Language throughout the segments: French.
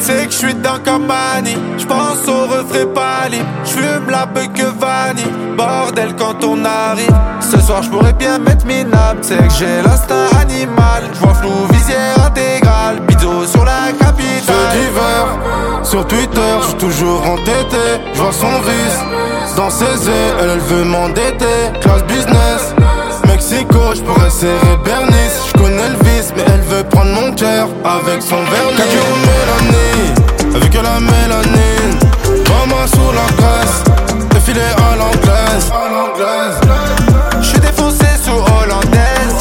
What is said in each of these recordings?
sais que j'suis dedans comme Manny. J'pense au refrain pâli. J'fume la beuh que vanille. Bordel quand on arrive. Ce soir j'pourrais bien mettre minable. C'est que j'ai l'instinct animal. J'vois flou, visière intégrale. Bido sur la capitale. Feu d'hiver, sur Twitter, j'suis toujours entêté. J'vois son vice dans ses ailes, elle veut m'endetter. Classe business, Mexico, j'pourrais serrer Bernice. J'connais le vice, mais elle veut prendre mon cœur avec son vernis. Cadio Mélanie, avec la mélanine. Maman sous la graisse, défilé à l'anglaise. J'suis défoncé sous hollandaise.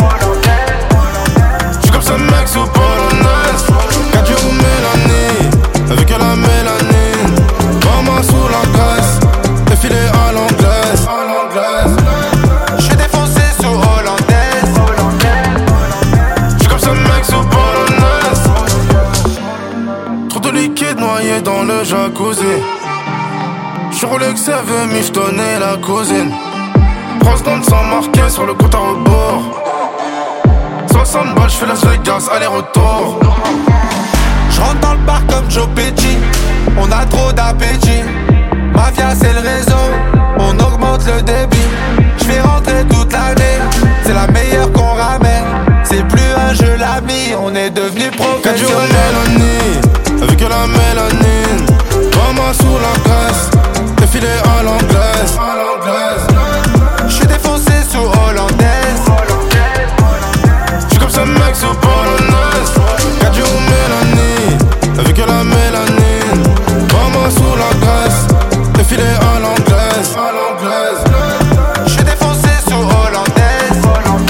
J'suis comme ça mec sous polonaise. Cadio Mélanie, avec la mélanine. Maman sous la graisse, défilé à l'anglaise. J'suis défoncé sous hollandaise. J'suis comme ça mec sous polonaise. Trop de liquide noyé dans le jacuzzi. J'suis Rolex, elle veut michetonner la cousine. Brosse d'onde sans marqué sur le compte à rebours. 60 balles, j'fais Las Vegas, aller-retour. J'rentre dans le bar comme Joe Pesci. On a trop d'appétit. Mafia c'est le réseau. On augmente le débit. J'fais rentrer toute l'année. C'est la meilleure qu'on ramène. C'est plus un jeu l'ami. On est devenu Cadio professionnel. Mélanie, avec la mélanine. Maman sous la graisse, défilé à l'anglaise. J'suis défoncé sous hollandaise. J'suis comme ça mec sous polonaise. Cadio Mélanie, avec la mélanine. Maman sous la graisse, défilé à l'anglaise. J'suis défoncé sous hollandaise.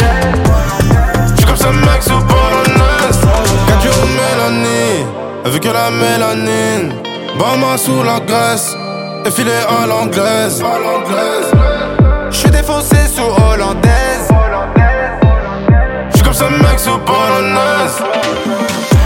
J'suis comme ça mec sous polonaise. Cadio Mélanie, avec la mélanine. Maman sous la graisse, défilé à l'anglaise. J'suis défoncé sous hollandaise. J'suis comme ça mec sous polonaise.